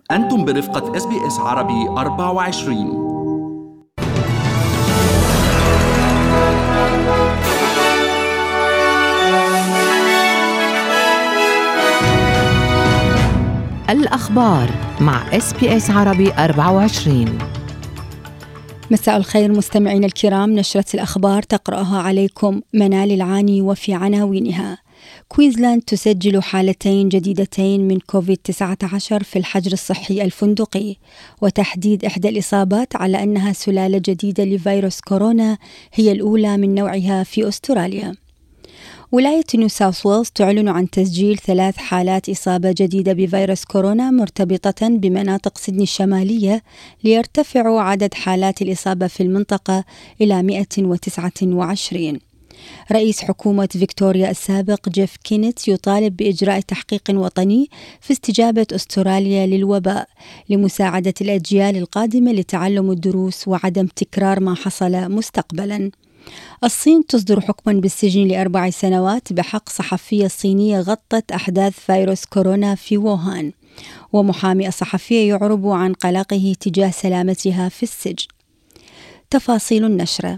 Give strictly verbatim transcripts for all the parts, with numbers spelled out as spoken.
أنتم برفقة إس بي إس عربي أربعة وعشرين. الأخبار مع إس بي إس عربي أربعة وعشرين. مساء الخير مستمعين الكرام، نشرة الأخبار تقرأها عليكم منال العاني. وفي عناوينها: كوينزلاند تسجل حالتين جديدتين من كوفيد تسعة عشر في الحجر الصحي الفندقي، وتحديد إحدى الإصابات على أنها سلالة جديدة لفيروس كورونا هي الأولى من نوعها في أستراليا. ولاية نيو ساوث ويلز تعلن عن تسجيل ثلاث حالات إصابة جديدة بفيروس كورونا مرتبطة بمناطق سيدني الشمالية، ليرتفع عدد حالات الإصابة في المنطقة إلى مئة وتسعة وعشرين. رئيس حكومة فيكتوريا السابق جيف كينيت يطالب بإجراء تحقيق وطني في استجابة أستراليا للوباء لمساعدة الأجيال القادمة لتعلم الدروس وعدم تكرار ما حصل مستقبلاً. الصين تصدر حكما بالسجن لأربع سنوات بحق صحفية صينية غطت أحداث فيروس كورونا في ووهان، ومحامي الصحفية يعرب عن قلقه تجاه سلامتها في السجن. تفاصيل النشرة: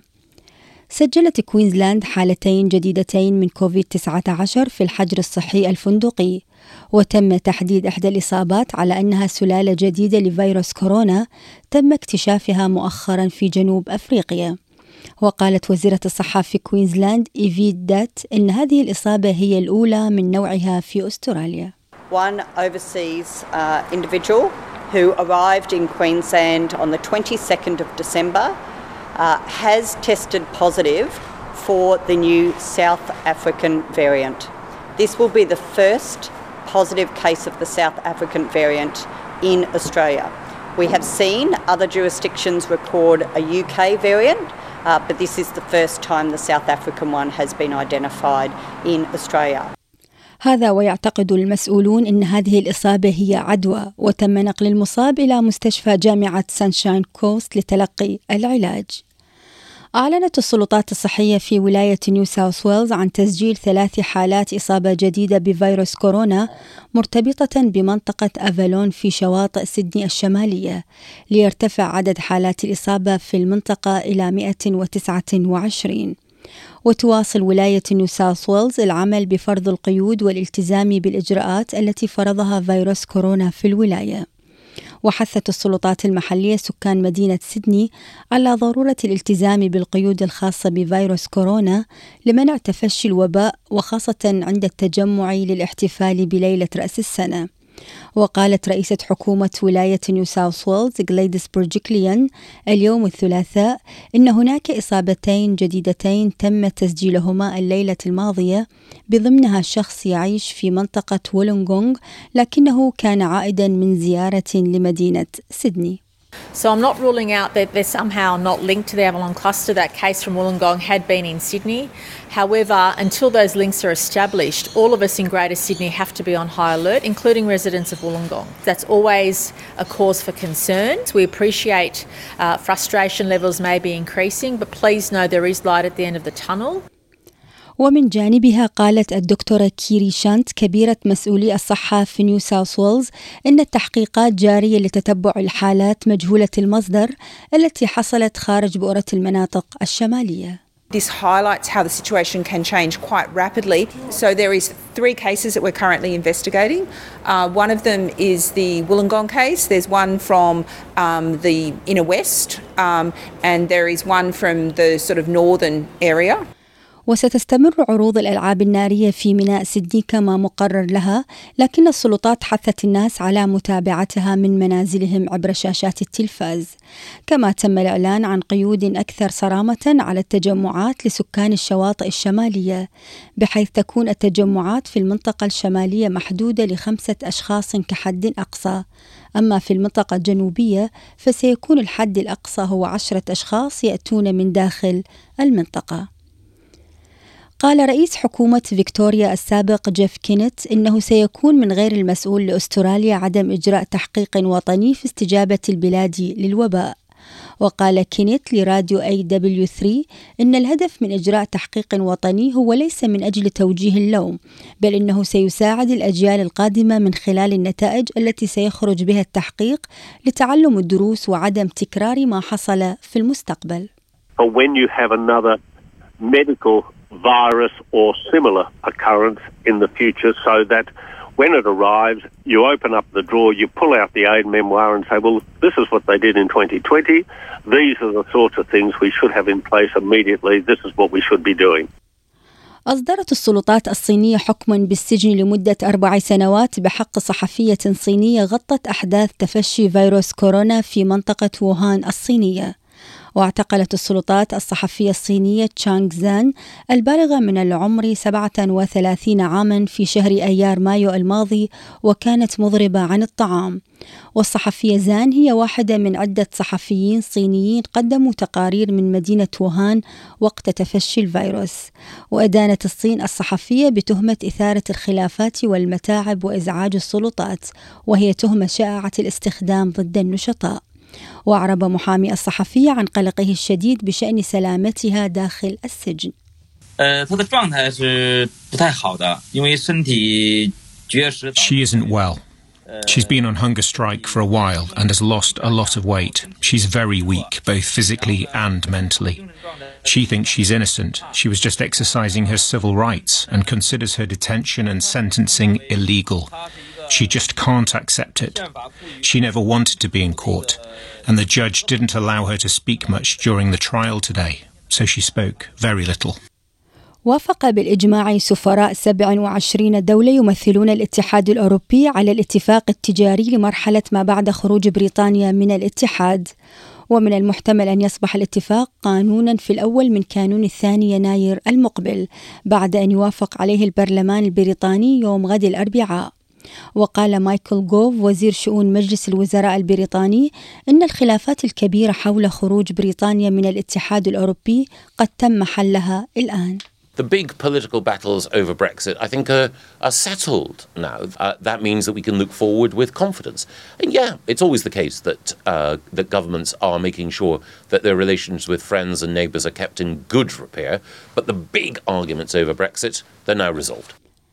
سجلت كوينزلاند حالتين جديدتين من كوفيد تسعة عشر في الحجر الصحي الفندقي، وتم تحديد إحدى الإصابات على أنها سلالة جديدة لفيروس كورونا تم اكتشافها مؤخرا في جنوب أفريقيا. وقالت وزيرة الصحة في كوينزلاند إيفيد دات إن هذه الإصابة هي الأولى من نوعها في أستراليا. One overseas uh, individual who arrived in Queensland on the twenty-second of December uh, has tested positive for the new South African variant. This will be the first positive case of the South African variant in Australia. We have seen other jurisdictions record a U K variant, Uh, but this is the first time the South African one has been identified in Australia. هذا ويعتقد المسؤولون أن هذه الإصابة هي عدوى، وتم نقل المصاب إلى مستشفى جامعة سانشاين كوست لتلقي العلاج. أعلنت السلطات الصحية في ولاية نيو ساوث ويلز عن تسجيل ثلاث حالات إصابة جديدة بفيروس كورونا مرتبطة بمنطقة أفالون في شواطئ سيدني الشمالية، ليرتفع عدد حالات الإصابة في المنطقة إلى مئة وتسعة وعشرين. وتواصل ولاية نيو ساوث ويلز العمل بفرض القيود والالتزام بالإجراءات التي فرضها فيروس كورونا في الولاية. وحثت السلطات المحلية سكان مدينة سيدني على ضرورة الالتزام بالقيود الخاصة بفيروس كورونا لمنع تفشي الوباء، وخاصة عند التجمع للاحتفال بليلة رأس السنة. وقالت رئيسة حكومة ولاية نيو ساوث ويلز غليديس برجيكليان اليوم الثلاثاء إن هناك إصابتين جديدتين تم تسجيلهما الليلة الماضية، بضمنها شخص يعيش في منطقة وولونغونغ لكنه كان عائدا من زيارة لمدينة سيدني. So I'm not ruling out that they're somehow not linked to the Avalon cluster. That case from Wollongong had been in Sydney. However, until those links are established, all of us in Greater Sydney have to be on high alert, including residents of Wollongong. That's always a cause for concern. We appreciate uh, frustration levels may be increasing, but please know there is light at the end of the tunnel. ومن جانبها قالت الدكتورة كيري شانت كبيرة مسؤولي الصحة في نيو ساوث ويلز إن التحقيقات جارية لتتبع الحالات مجهولة المصدر التي حصلت خارج بؤرة المناطق الشمالية. This highlights how the situation can change quite rapidly. So there is three cases that we're currently investigating. Uh, one of them is the Wollongong case. There's one from um, the inner west, um, and there is one from the sort of northern area. وستستمر عروض الألعاب النارية في ميناء سيدني كما مقرر لها، لكن السلطات حثت الناس على متابعتها من منازلهم عبر شاشات التلفاز. كما تم الإعلان عن قيود أكثر صرامة على التجمعات لسكان الشواطئ الشمالية، بحيث تكون التجمعات في المنطقة الشمالية محدودة لخمسة أشخاص كحد أقصى، أما في المنطقة الجنوبية فسيكون الحد الأقصى هو عشرة أشخاص يأتون من داخل المنطقة. قال رئيس حكومة فيكتوريا السابق جيف كينيت إنه سيكون من غير المسؤول لأستراليا عدم إجراء تحقيق وطني في استجابة البلاد للوباء. وقال كينيت لراديو إيه دبليو ثلاثة إن الهدف من إجراء تحقيق وطني هو ليس من أجل توجيه اللوم، بل إنه سيساعد الأجيال القادمة من خلال النتائج التي سيخرج بها التحقيق لتعلم الدروس وعدم تكرار ما حصل في المستقبل. Or when you have another medical virus or similar occurrence in the future, so that when it arrives, you open up the drawer, you pull out the aid memoir and say, well, this is what they did in twenty twenty. These are the sorts of things we should have in place immediately. This is what we should be doing. أصدرت السلطات الصينية حكما بالسجن لمدة أربع سنوات بحق صحفية صينية غطت أحداث تفشي فيروس كورونا في منطقة ووهان الصينية. واعتقلت السلطات الصحفية الصينية تشانغ زان البالغة من العمر سبعة وثلاثين عاما في شهر أيار مايو الماضي، وكانت مضربة عن الطعام. والصحفية زان هي واحدة من عدة صحفيين صينيين قدموا تقارير من مدينة ووهان وقت تفشي الفيروس. وأدانت الصين الصحفية بتهمة إثارة الخلافات والمتاعب وإزعاج السلطات، وهي تهمة شائعة الاستخدام ضد النشطاء. وأعرب محامي الصحفية عن قلقه الشديد بشأن سلامتها داخل السجن. She isn't well. She's been on hunger strike for a while and has lost a lot of weight. She's very weak, both physically and mentally. She thinks she's innocent. She was just exercising her civil rights and considers her detention and sentencing illegal. She just can't accept it. She never wanted to be in court, and the judge didn't allow her to speak much during the trial today, so she spoke very little. وافق بالإجماع سفراء سبع وعشرين دولة يمثلون الاتحاد الأوروبي على الاتفاق التجاري لمرحلة ما بعد خروج بريطانيا من الاتحاد، ومن المحتمل أن يصبح الاتفاق قانونا في الأول من كانون الثاني يناير المقبل، بعد أن يوافق عليه البرلمان البريطاني يوم غد الأربعاء. وقال مايكل جوف وزير شؤون مجلس الوزراء البريطاني إن الخلافات الكبيرة حول خروج بريطانيا من الاتحاد الأوروبي قد تم حلها الآن. The big political battles over Brexit, I think, are, are settled now. Uh, that means that we can look forward with confidence. And yeah, it's always the case that uh, that governments are making sure that their relations with friends and neighbours are kept in good repair. But the big arguments over Brexit, they're now resolved.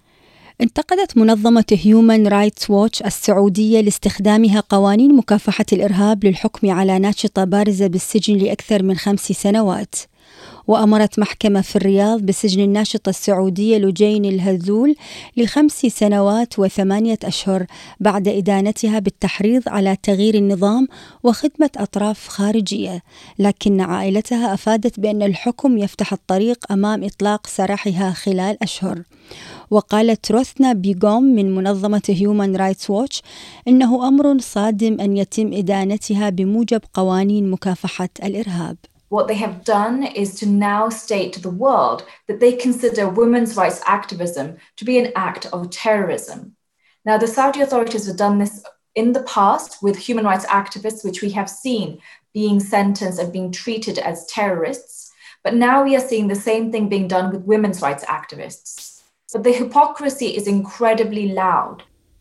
انتقدت منظمة هيومن رايتس ووتش السعودية لاستخدامها قوانين مكافحة الإرهاب للحكم على ناشطة بارزة بالسجن لأكثر من خمس سنوات. وأمرت محكمة في الرياض بسجن الناشطة السعودية لجين الهذلول لخمس سنوات وثمانية أشهر بعد إدانتها بالتحريض على تغيير النظام وخدمة أطراف خارجية، لكن عائلتها أفادت بأن الحكم يفتح الطريق أمام إطلاق سراحها خلال أشهر. وقالت روثنا بيغوم من منظمة هيومن رايتس ووتش إنه أمر صادم أن يتم إدانتها بموجب قوانين مكافحة الإرهاب. What they have done is to now state to the world that they consider women's rights activism to be an act of terrorism. Now, the Saudi authorities have done this in the past with human rights activists, which we have seen being sentenced and being treated as terrorists. But now we are seeing the same thing being done with women's rights activists. But the hypocrisy is incredibly loud.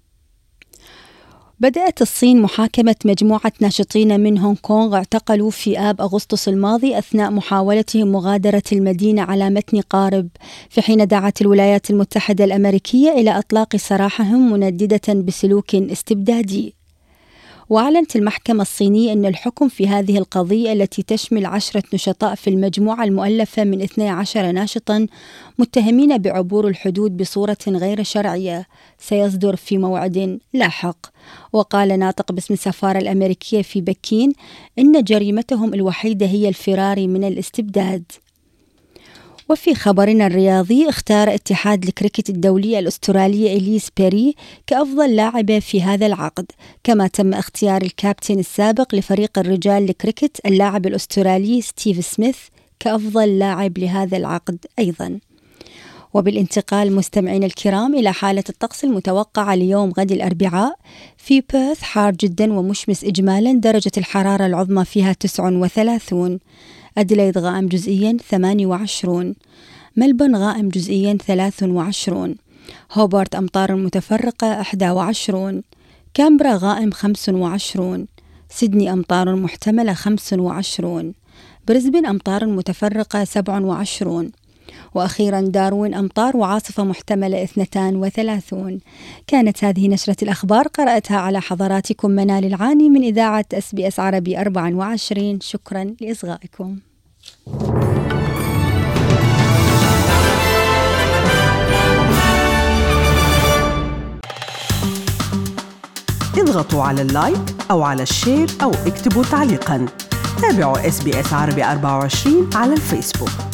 بدأت الصين محاكمة مجموعة ناشطين من هونغ كونغ اعتقلوا في آب أغسطس الماضي أثناء محاولتهم مغادرة المدينة على متن قارب، في حين دعت الولايات المتحدة الأمريكية إلى إطلاق سراحهم منددة بسلوك استبدادي. وأعلنت المحكمة الصينية أن الحكم في هذه القضية التي تشمل عشرة نشطاء في المجموعة المؤلفة من اثني عشر ناشطا متهمين بعبور الحدود بصورة غير شرعية سيصدر في موعد لاحق. وقال ناطق باسم السفارة الأمريكية في بكين إن جريمتهم الوحيدة هي الفرار من الاستبداد. وفي خبرنا الرياضي، اختار اتحاد الكريكت الدولي الأسترالي إليس بيري كأفضل لاعبة في هذا العقد، كما تم اختيار الكابتن السابق لفريق الرجال لكريكت اللاعب الأسترالي ستيف سميث كأفضل لاعب لهذا العقد أيضا. وبالانتقال مستمعين الكرام إلى حالة الطقس المتوقعة ليوم غد الأربعاء، في بيرث حار جدا ومشمس إجمالا، درجة الحرارة العظمى فيها تسعة وثلاثين، أديلايد غائم جزئيا ثمانية وعشرين، ملبون غائم جزئيا ثلاثة وعشرين، هوبارت أمطار متفرقة إحدى وعشرين، كامبرا غائم خمسة وعشرين، سيدني أمطار محتملة خمس وعشرون، بريسبن أمطار متفرقة سبع وعشرون، وأخيرا داروين أمطار وعاصفة محتملة اثنتان وثلاثون. كانت هذه نشرة الأخبار، قرأتها على حضراتكم منال العاني من إذاعة إس بي إس عربي أربعة وعشرين. شكرا لإصغائكم. اضغطوا على اللايك أو على الشير أو اكتبوا تعليقا. تابعوا إس بي إس عربي أربعة وعشرين على الفيسبوك.